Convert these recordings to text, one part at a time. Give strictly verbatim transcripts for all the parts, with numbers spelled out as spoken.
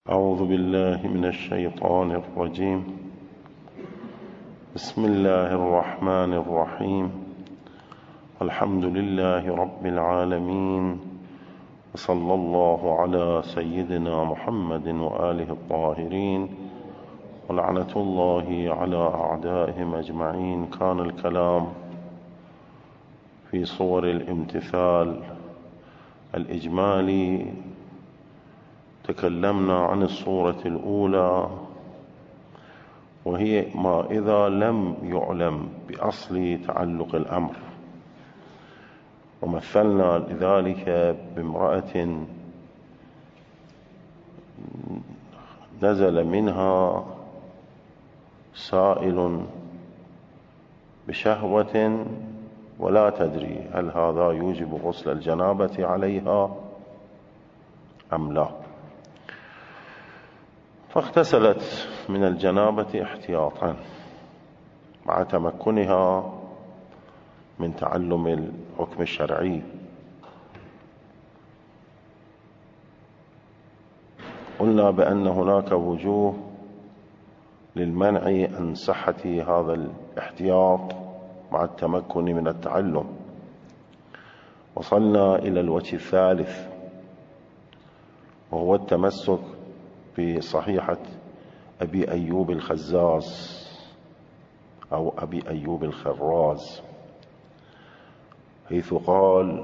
أعوذ بالله من الشيطان الرجيم. بسم الله الرحمن الرحيم. الحمد لله رب العالمين، وصلى الله على سيدنا محمد وآله الطاهرين، ولعنة الله على أعدائهم أجمعين. كان الكلام في صور الامتثال الإجمالي. تكلمنا عن الصورة الأولى، وهي ما إذا لم يعلم بأصل تعلق الأمر، ومثلنا لذلك بامرأة نزل منها سائل بشهوة ولا تدري هل هذا يوجب غسل الجنابة عليها أم لا، فاغتسلت من الجنابة احتياطا مع تمكنها من تعلم الحكم الشرعي. قلنا بأن هناك وجوه للمنع عن صحة هذا الاحتياط مع التمكن من التعلم. وصلنا إلى الوجه الثالث، وهو التمسك بصحيحة أبي أيوب الخزاز أو أبي أيوب الخراز، حيث قال: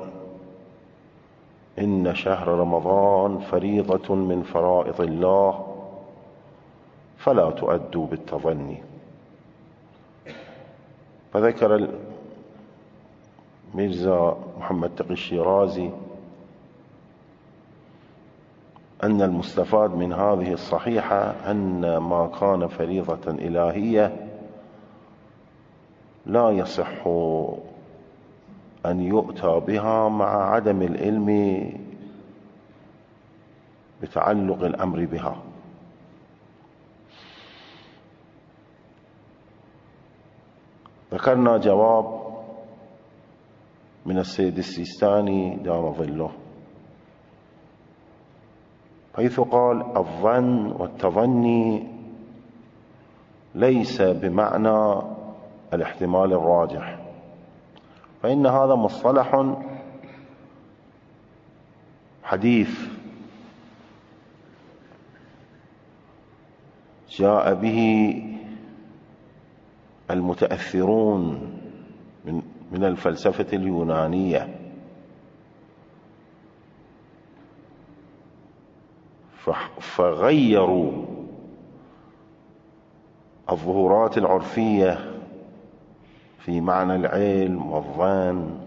إن شهر رمضان فريضة من فرائض الله فلا تؤدوا بالتظني. فذكر الميرزا محمد تقي الشيرازي أن المستفاد من هذه الصحيحة أن ما كان فريضة إلهية لا يصح أن يؤتى بها مع عدم العلم بتعلق الأمر بها. ذكرنا جواب من السيد السيستاني دام ظله، حيث قال: الظن والتظني ليس بمعنى الاحتمال الراجح، فإن هذا مصطلح حديث جاء به المتأثرون من من الفلسفة اليونانية، فغيروا الظهورات العرفية في معنى العلم والظن،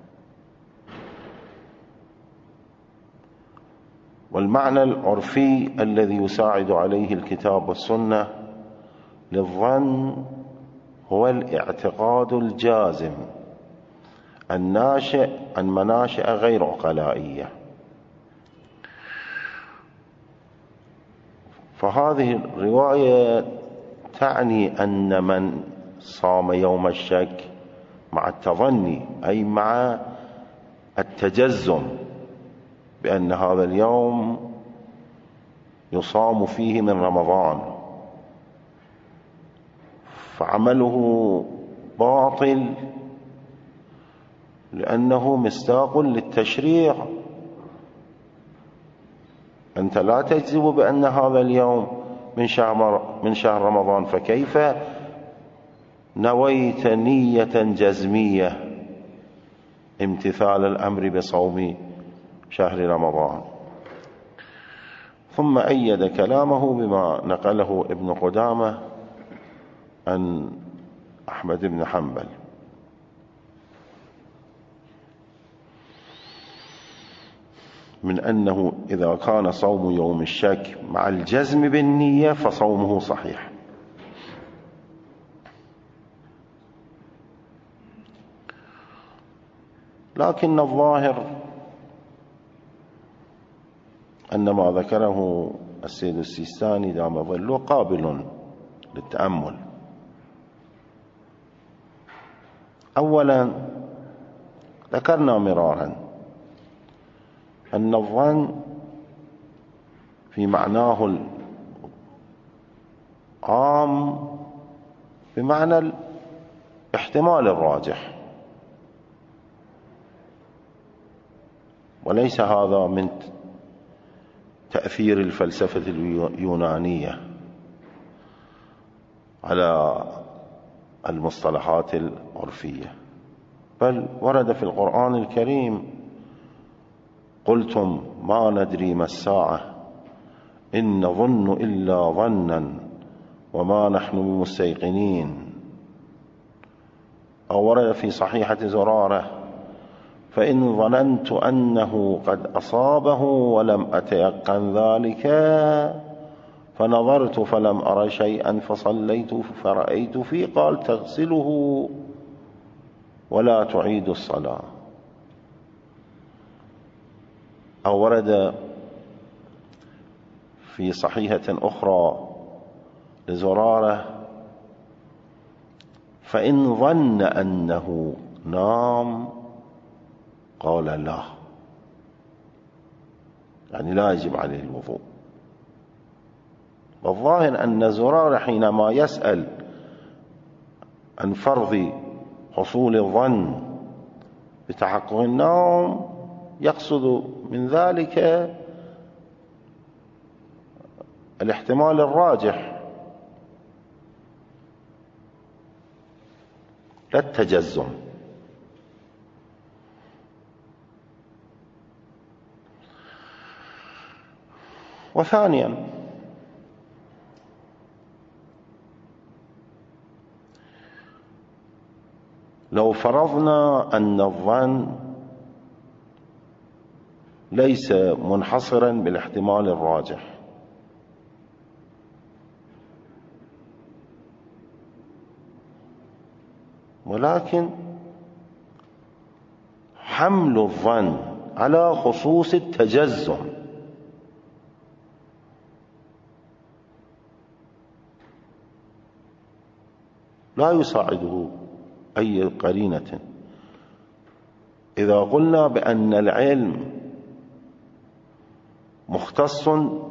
والمعنى العرفي الذي يساعد عليه الكتاب والسنة للظن هو الاعتقاد الجازم الناشئ عن مناشئ غير عقلائية. فهذه الرواية تعني أن من صام يوم الشك مع التظني، أي مع التجزم بأن هذا اليوم يصام فيه من رمضان، فعمله باطل لأنه مصداق للتشريع. أنت لا تجزم بأن هذا اليوم من شهر من شهر رمضان، فكيف نويت نية جزمية امتثال الأمر بصوم شهر رمضان؟ ثم أيد كلامه بما نقله ابن قدامة عن أحمد بن حنبل، من أنه إذا كان صوم يوم الشك مع الجزم بالنية فصومه صحيح. لكن الظاهر أن ما ذكره السيد السيستاني دام ظله قابل للتأمل. أولا، ذكرنا مرارا أن الظن في معناه العام بمعنى الاحتمال الراجح، وليس هذا من تأثير الفلسفة اليونانية على المصطلحات العرفية، بل ورد في القرآن الكريم: قلتم ما ندري ما الساعة إن نظن إلا ظنا وما نحن بمستيقنين. أو ورد في صحيحة زرارة: فإن ظننت أنه قد أصابه ولم أتيقن ذلك فنظرت فلم أر شيئا فصليت فرأيت فيه قال تغسله ولا تعيد الصلاة. أو ورد في صحيحة أخرى لزرارة: فإن ظن أنه نام قال لا، يعني لا يجب عليه الوضوء. والظاهر أن زرارة حينما يسأل عن فرض حصول الظن بتحقق النوم يقصد من ذلك الاحتمال الراجح لا التجزم. وثانيا لو فرضنا أن الظن ليس منحصرا بالاحتمال الراجح، ولكن حمل الظن على خصوص التجزم لا يساعده أي قرينة. إذا قلنا بأن العلم مختص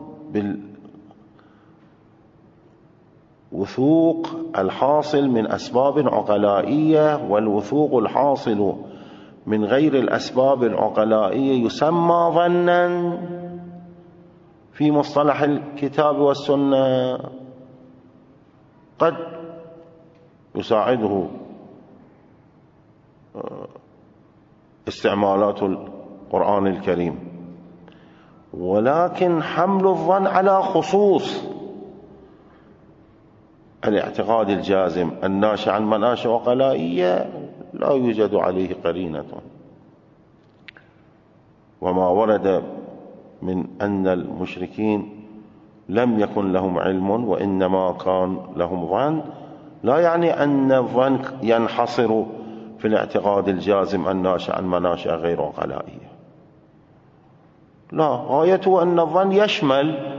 بالوثوق الحاصل من أسباب عقلائية، والوثوق الحاصل من غير الأسباب العقلائية يسمى ظنا في مصطلح الكتاب والسنة، قد يساعده استعمالات القرآن الكريم، ولكن حمل الظن على خصوص الاعتقاد الجازم الناشئ عن مناشئ عقلائية لا يوجد عليه قرينة. وما ورد من أن المشركين لم يكن لهم علم وإنما كان لهم ظن لا يعني أن الظن ينحصر في الاعتقاد الجازم الناشئ عن مناشئ غير عقلائية، لا، غايته أن الظن يشمل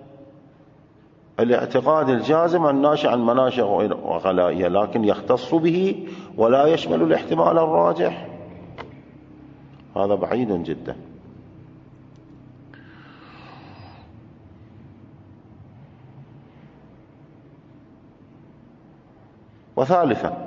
الاعتقاد الجازم الناشئ عن مناشئ غير عقلائية، لكن يختص به ولا يشمل الاحتمال الراجح، هذا بعيد جدا. وثالثا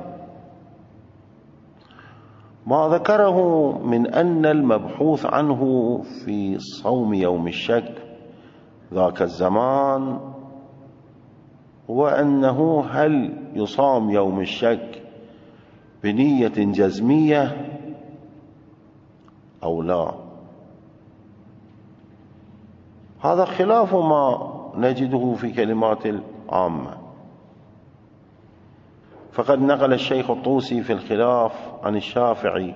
ما ذكره من أن المبحوث عنه في صوم يوم الشك ذاك الزمان هو أنه هل يصام يوم الشك بنية جزمية أو لا. هذا خلاف ما نجده في كلمات العامة، فقد نقل الشيخ الطوسي في الخلاف عن الشافعي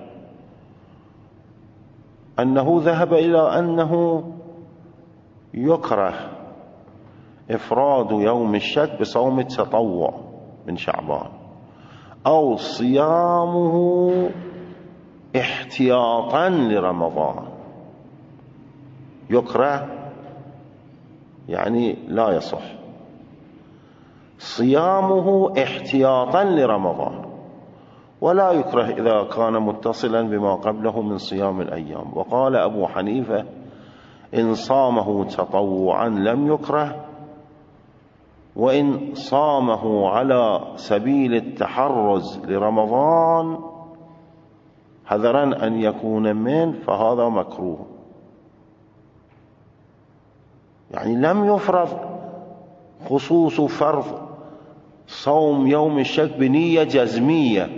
أنه ذهب إلى أنه يكره إفراد يوم الشك بصوم التطوع من شعبان أو صيامه احتياطا لرمضان. يكره يعني لا يصح، صيامه احتياطا لرمضان، ولا يكره إذا كان متصلا بما قبله من صيام الأيام. وقال أبو حنيفة إن صامه تطوعا لم يكره، وإن صامه على سبيل التحرز لرمضان حذرا أن يكون من فهذا مكروه. يعني لم يفرض خصوص فرض صوم يوم الشك بنية جزمية،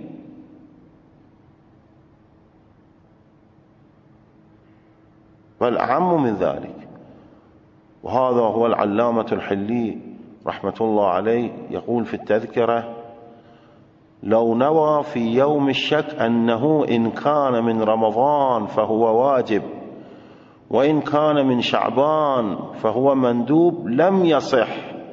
بل أعم من ذلك. وهذا هو العلامة الحلي رحمة الله عليه يقول في التذكرة: لو نوى في يوم الشك أنه إن كان من رمضان فهو واجب، وإن كان من شعبان فهو مندوب، لم يصح.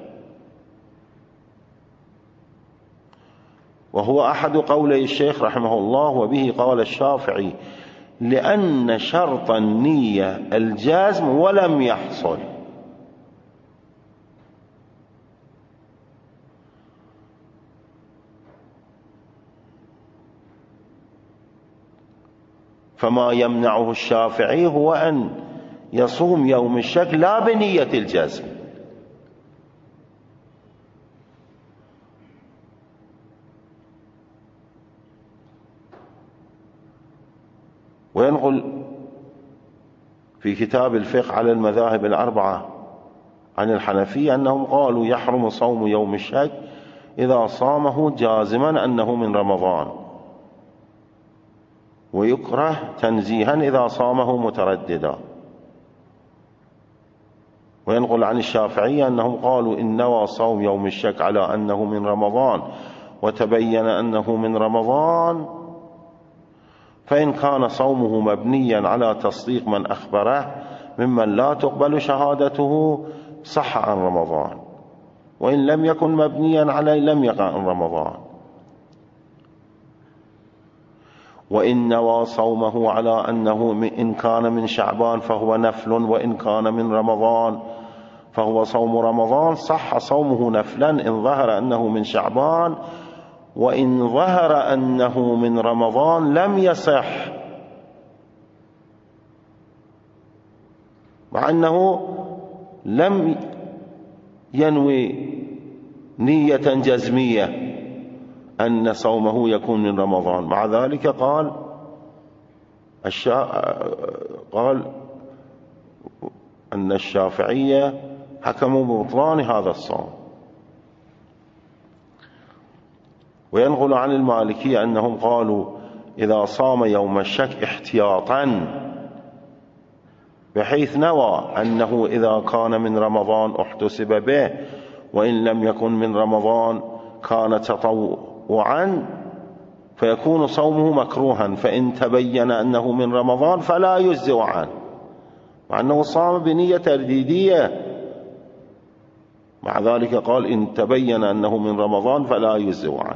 وهو أحد قولي الشيخ رحمه الله، وبه قال الشافعي: لأن شرط النية الجازم ولم يحصل. فما يمنعه الشافعي هو أن يصوم يوم الشك لا بنية الجزم. وينقل في كتاب الفقه على المذاهب الأربعة عن الحنفية أنهم قالوا: يحرم صوم يوم الشك إذا صامه جازما أنه من رمضان، ويكره تنزيها إذا صامه مترددا. وينقل عن الشافعية أنهم قالوا: إن نوى صوم يوم الشك على أنه من رمضان وتبين أنه من رمضان، فإن كان صومه مبنيا على تصديق من أخبره ممن لا تقبل شهادته صح عن رمضان، وإن لم يكن مبنيا عليه لم يقع عن رمضان. وإن نوى صومه على أنه إن كان من شعبان فهو نفل، وإن كان من رمضان فهو صوم رمضان، صح صومه نفلا إن ظهر أنه من شعبان، وإن ظهر أنه من رمضان لم يصح، مع أنه لم ينوي نية جزمية أن صومه يكون من رمضان. مع ذلك قال الشا... قال أن الشافعية حكموا ببطلان هذا الصوم. وينقل عن المالكية أنهم قالوا: إذا صام يوم الشك احتياطا، بحيث نوى أنه إذا كان من رمضان احتسب به، وإن لم يكن من رمضان كان تطوعا، فيكون صومه مكروها، فإن تبين أنه من رمضان فلا يجزئ عنه، مع أنه صام بنية ترديدية. مع ذلك قال: إن تبين أنه من رمضان فلا يجزئ عنه.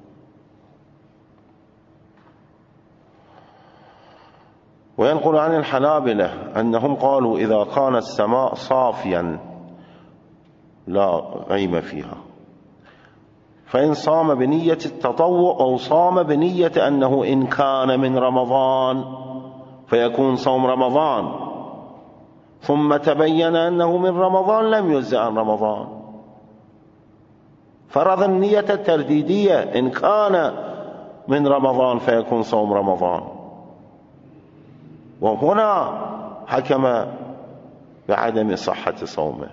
وينقل عن الحنابلة أنهم قالوا: إذا كان السماء صافيا لا غيم فيها، فإن صام بنية التطوع أو صام بنية أنه إن كان من رمضان فيكون صوم رمضان، ثم تبين أنه من رمضان لم يجزئ عن رمضان. فرض النية الترديدية: إن كان من رمضان فيكون صوم رمضان. وهنا حكم بعدم صحة صومه.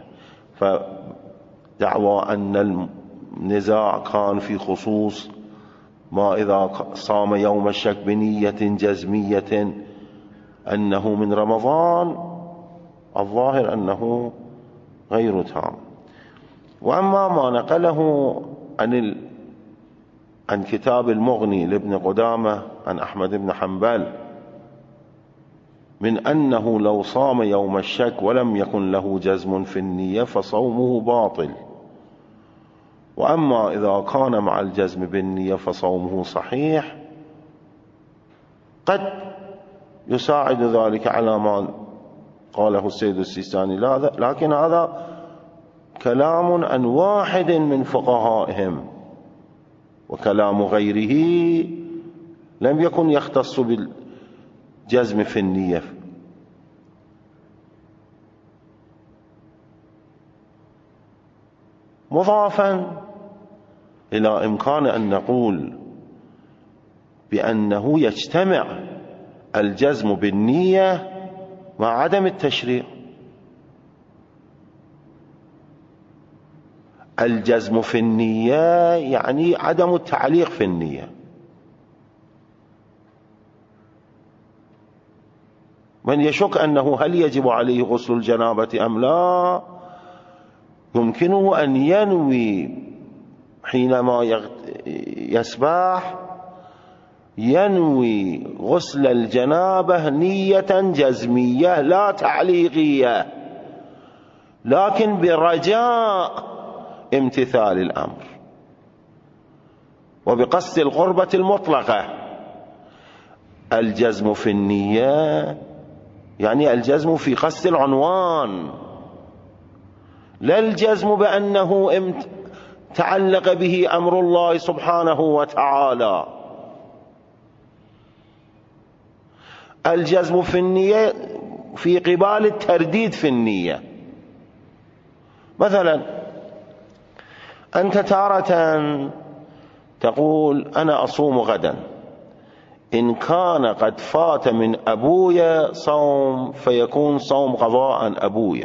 فدعوى أن النزاع كان في خصوص ما إذا صام يوم الشك بنية جزمية أنه من رمضان، الظاهر أنه غير تام. وأما ما نقله عن ال... عن كتاب المغني لابن قدامة عن أحمد بن حنبل من أنه لو صام يوم الشك ولم يكن له جزم في النية فصومه باطل، وأما إذا كان مع الجزم بالنية فصومه صحيح، قد يساعد ذلك على ما قاله السيد السيستاني، لكن هذا كلام عن واحد من فقهائهم، وكلام غيره لم يكن يختص بالجزم في النية. مضافا إلى إمكان أن نقول بأنه يجتمع الجزم بالنية مع عدم التشريع. الجزم في النية يعني عدم التعليق في النية. من يشك أنه هل يجب عليه غسل الجنابة أم لا، يمكنه أن ينوي حينما يسبح ينوي غسل الجنابة نية جزمية لا تعليقية، لكن برجاء امتثال الأمر وبقصد القربة المطلقة. الجزم في النية يعني الجزم في قصد العنوان، لا الجزم بأنه تعلق به أمر الله سبحانه وتعالى. الجزم في النية في قبال الترديد في النية. مثلا أنت تارة تقول أنا أصوم غدا، إن كان قد فات من أبويا صوم فيكون صوم قضاء أبويا،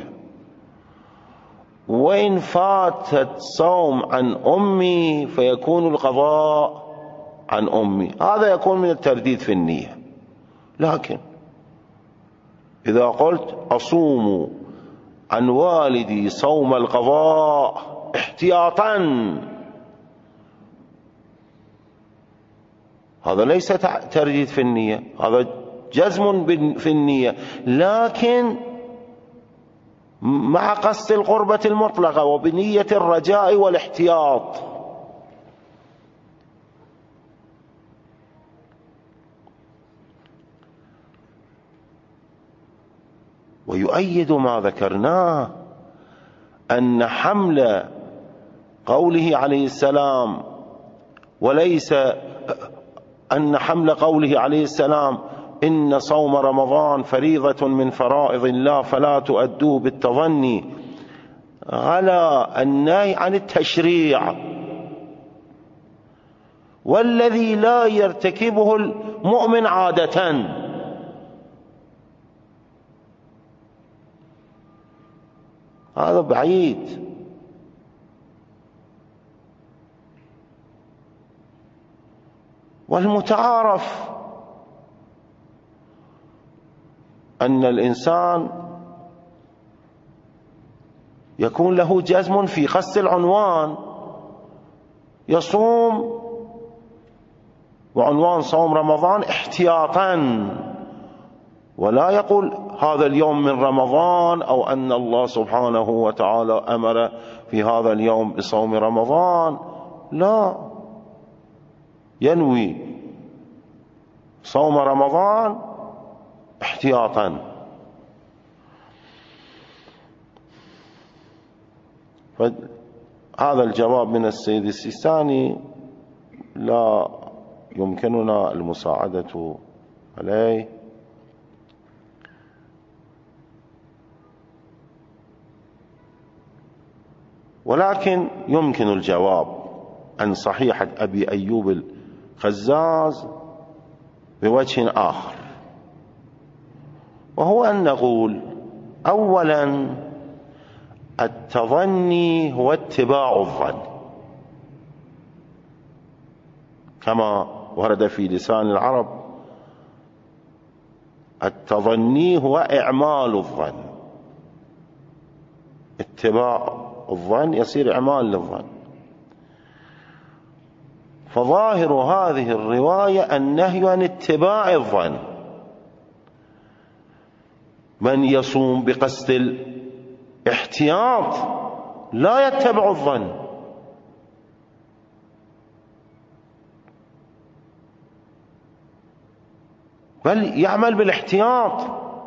وإن فاتت صوم عن أمي فيكون القضاء عن أمي. هذا يكون من الترديد في النية. لكن إذا قلت أصوم عن والدي صوم القضاء احتياطا، هذا ليس ترديد في النية، هذا جزم في النية، لكن مع قصد القربة المطلقة وبنية الرجاء والاحتياط. ويؤيد ما ذكرناه أن حمل قوله عليه السلام وليس أن حمل قوله عليه السلام إن صوم رمضان فريضة من فرائض الله فلا تؤدوه بالتظني على النهي عن التشريع، والذي لا يرتكبه المؤمن عادة. هذا بعيد. والمتعارف أن الإنسان يكون له جزم في قصد العنوان، يصوم وعنوان صوم رمضان احتياطا، ولا يقول هذا اليوم من رمضان أو أن الله سبحانه وتعالى أمر في هذا اليوم بصوم رمضان، لا، ينوي صوم رمضان احتياطا. فهذا الجواب من السيد السيستاني لا يمكننا المساعدة عليه. ولكن يمكن الجواب عن صحيحة أبي أيوب الخزاز بوجه آخر، وهو أن نقول أولا التظني هو اتباع الظن كما ورد في لسان العرب، التظني هو إعمال الظن، اتباع الظن يصير إعمال للظن. فظاهر هذه الرواية النهي عن اتباع الظن. من يصوم بقصد الاحتياط لا يتبع الظن، بل يعمل بالاحتياط.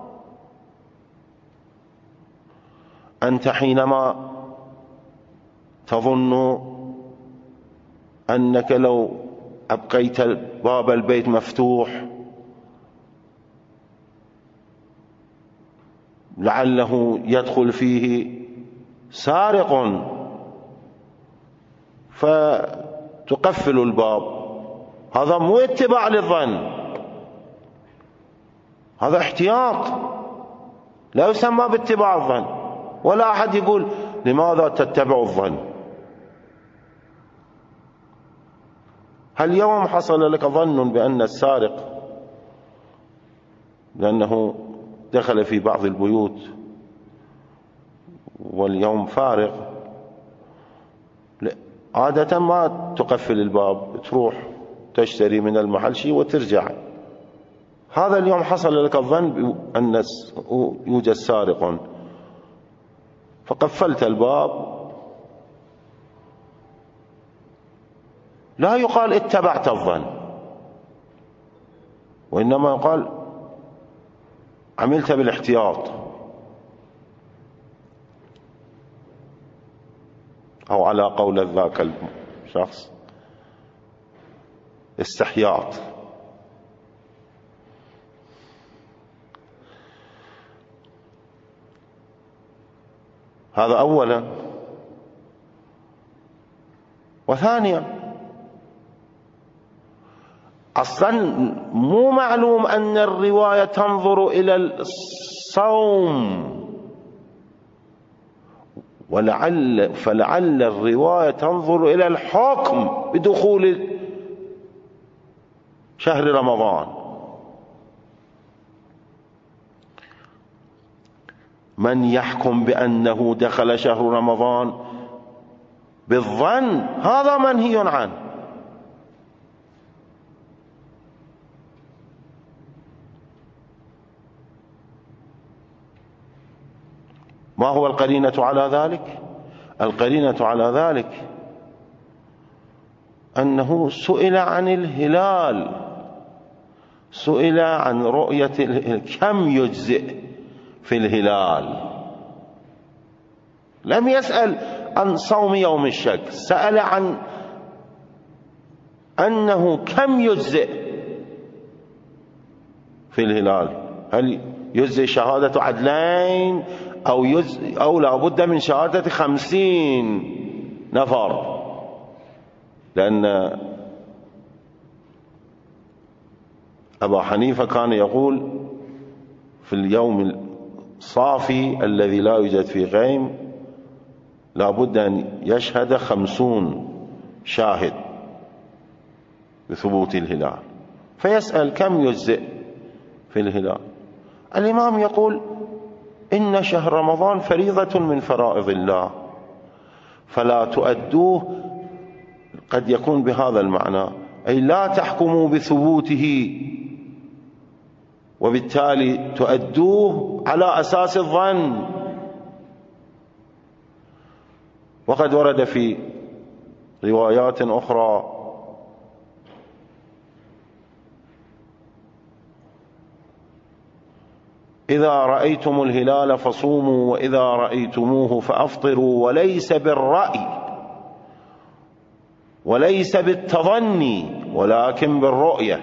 أنت حينما تظن أنك لو أبقيت باب البيت مفتوح لعله يدخل فيه سارق، فتقفل الباب، هذا مو اتباع للظن، هذا احتياط، لا يسمى باتباع الظن. ولا أحد يقول لماذا تتبع الظن. هل يوم حصل لك ظن بأن السارق لأنه دخل في بعض البيوت واليوم فارغ، عادة ما تقفل الباب، تروح تشتري من المحل شيء وترجع. هذا اليوم حصل لك الظن بأن يوجد سارق فقفلت الباب، لا يقال اتبعت الظن، وإنما يقال عملت بالاحتياط، أو على قول ذاك الشخص استحياط. هذا أولا. وثانيا، أصلا مو معلوم أن الرواية تنظر إلى الصوم، ولعل فلعل الرواية تنظر إلى الحكم بدخول شهر رمضان. من يحكم بأنه دخل شهر رمضان بالظن هذا منهي عنه. ما هو القرينة على ذلك؟ القرينة على ذلك أنه سئل عن الهلال، سئل عن رؤية الهلال كم يجزئ في الهلال، لم يسأل عن صوم يوم الشك، سأل عن أنه كم يجزئ في الهلال، هل يجزئ شهادة عدلين أو, أو لا بد من شهادة خمسين نفر، لأن أبا حنيفة كان يقول في اليوم الصافي الذي لا يوجد فيه غيم لا بد أن يشهد خمسون شاهد بثبوت الهلال، فيسأل كم يجزئ في الهلال. الإمام يقول إن شهر رمضان فريضة من فرائض الله فلا تؤدوه، قد يكون بهذا المعنى أي لا تحكموا بثبوته وبالتالي تؤدوه على أساس الظن. وقد ورد في روايات أخرى إذا رأيتم الهلال فصوموا وإذا رأيتموه فأفطروا، وليس بالرأي وليس بالتظني ولكن بالرؤية.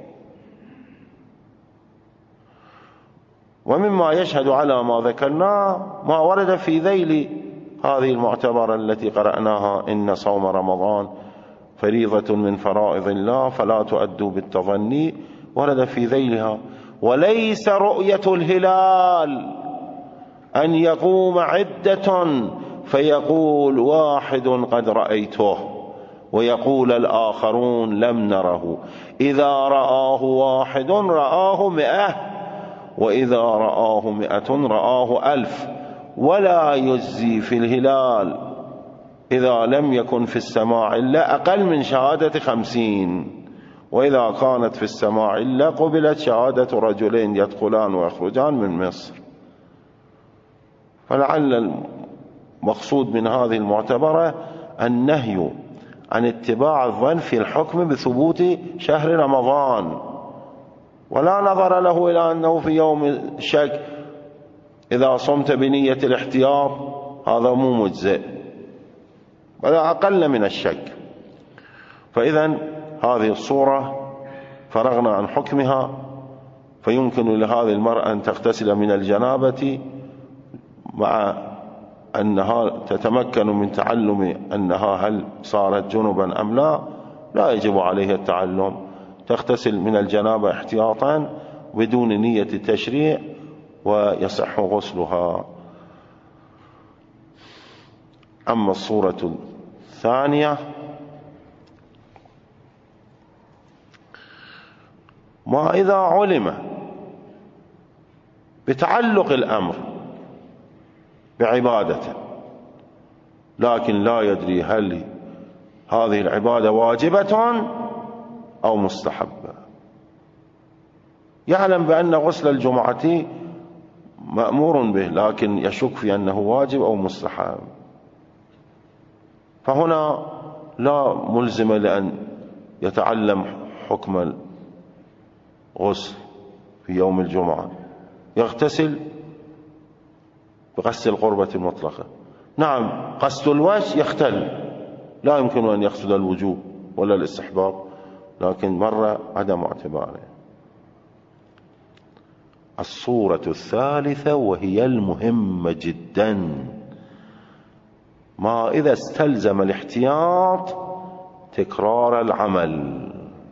ومما يشهد على ما ذكرناه ما ورد في ذيل هذه المعتبرة التي قرأناها إن صوم رمضان فريضة من فرائض الله فلا تؤدوا بالتظني، ورد في ذيلها وليس رؤية الهلال أن يقوم عدة فيقول واحد قد رأيته ويقول الآخرون لم نره، إذا رآه واحد رآه مئة، وإذا رآه مئة رآه ألف، ولا يجزي في الهلال إذا لم يكن في السماع إلا أقل من شهادة خمسين، وإذا كانت في السماع إلا قبلت شهادة رجلين يدخلان ويخرجان من مصر. فلعل المقصود من هذه المعتبرة النهي عن اتباع الظن في الحكم بثبوت شهر رمضان، ولا نظر له إلى أنه في يوم الشك إذا صمت بنية الاحتياط هذا مو مجزئ، ولا أقل من الشك. فإذا هذه الصورة فرغنا عن حكمها، فيمكن لهذه المرأة أن تغتسل من الجنابة مع أنها تتمكن من تعلم أنها هل صارت جنبا أم لا، لا يجب عليها التعلم، تغتسل من الجنابة احتياطا بدون نية التشريع ويصح غسلها. أما الصورة الثانية ما إذا علم بتعلق الأمر بعبادته لكن لا يدري هل هذه العبادة واجبة أو مستحبة، يعلم بأن غسل الجمعة مأمور به لكن يشك في أنه واجب أو مستحب، فهنا لا ملزم لأن يتعلم حكم الغسل في يوم الجمعة، يغتسل بغسل القربة المطلقة. نعم غسل الوجه يختل، لا يمكن أن يقصد الوجوب ولا الاستحباب، لكن مرة عدم اعتباره. الصورة الثالثة وهي المهمة جدا، ما إذا استلزم الاحتياط تكرار العمل،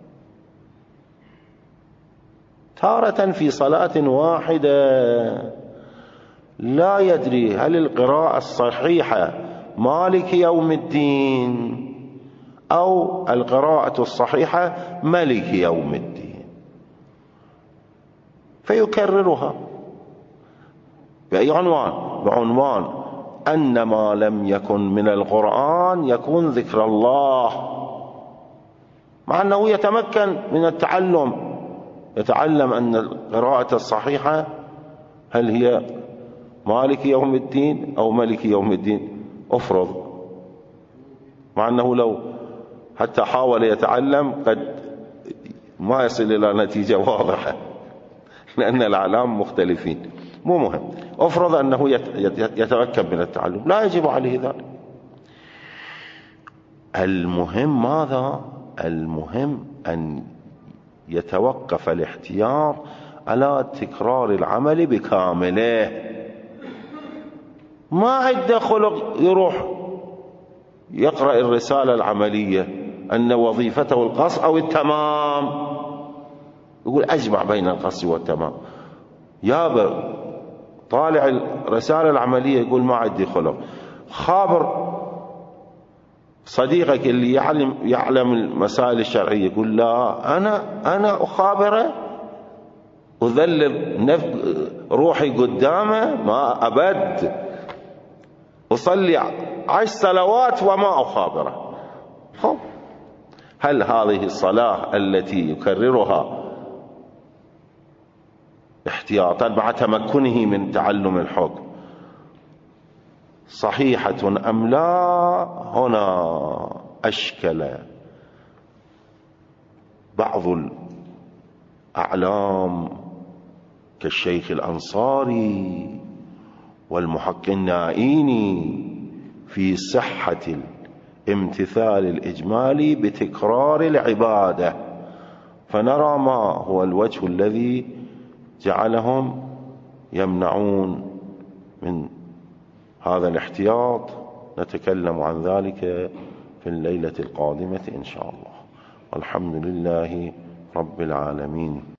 تارة في صلاة واحدة لا يدري هل القراءة الصحيحة مالك يوم الدين أو القراءة الصحيحة ملك يوم الدين، فيكررها بأي عنوان؟ بعنوان أن ما لم يكن من القرآن يكون ذكر الله، مع أنه يتمكن من التعلم، يتعلم أن القراءة الصحيحة هل هي مالك يوم الدين أو ملك يوم الدين، أفرض، مع أنه لو حتى حاول يتعلم قد ما يصل إلى نتيجة واضحة لأن الأعلام مختلفين، مو مهم، أفرض أنه يتمكن من التعلم، لا يجب عليه ذلك. المهم ماذا؟ المهم أن يتوقف الاحتياط على تكرار العمل بكامله، ما عنده خلق يروح يقرأ الرسالة العملية أن وظيفته القص أو التمام، يقول أجمع بين القص والتمام، يابا طالع الرسالة العملية يقول ما عندي خلق، خابر صديقك اللي يعلم يعلم المسائل الشرعية يقول لا أنا أنا أخابره أذلل روحي قدامه، ما أبد أصلي عشر صلوات وما أخابره. هل هذه الصلاة التي يكررها احتياطا مع تمكنه من تعلم الحكم صحيحة أم لا؟ هنا أشكل بعض الأعلام كالشيخ الأنصاري والمحقق النائيني في صحة الامتثال الإجمالي بتكرار العبادة، فنرى ما هو الوجه الذي جعلهم يمنعون من هذا الاحتياط. نتكلم عن ذلك في الليلة القادمة إن شاء الله، والحمد لله رب العالمين.